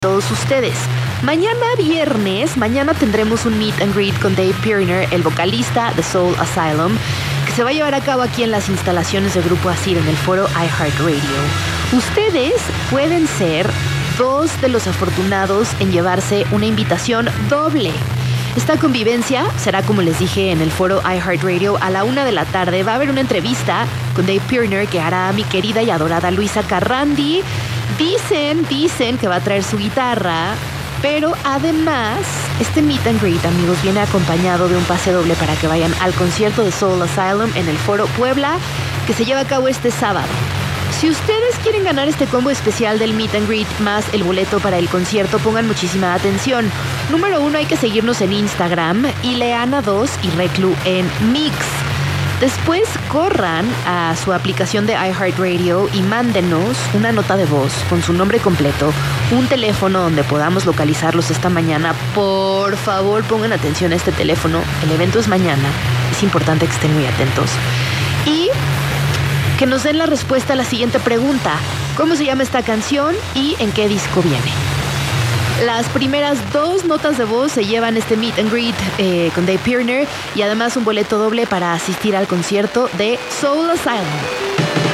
todos ustedes. Mañana viernes, tendremos un meet and greet con Dave Pirner, el vocalista de Soul Asylum, que se va a llevar a cabo aquí en las instalaciones del Grupo Asir en el foro iHeartRadio. Ustedes pueden ser dos de los afortunados en llevarse una invitación doble. Esta convivencia será, como les dije, en el foro iHeartRadio a la 1 de la tarde. Va a haber una entrevista con Dave Pirner que hará mi querida y adorada Luisa Carrandi. Dicen que va a traer su guitarra, pero además este meet and greet, amigos, viene acompañado de un pase doble para que vayan al concierto de Soul Asylum en el Foro Puebla, que se lleva a cabo este sábado. Si ustedes quieren ganar este combo especial del meet and greet más el boleto para el concierto, pongan muchísima atención. Número 1, hay que seguirnos en Instagram, Ileana2 y Reclu en Mix. Después corran a su aplicación de iHeartRadio y mándenos una nota de voz con su nombre completo, un teléfono donde podamos localizarlos esta mañana. Por favor, pongan atención a este teléfono. El evento es mañana. Es importante que estén muy atentos. Y que nos den la respuesta a la siguiente pregunta: ¿cómo se llama esta canción y en qué disco viene? Las primeras 2 notas de voz se llevan este meet and greet con Dave Pirner y además un boleto doble para asistir al concierto de Soul Asylum.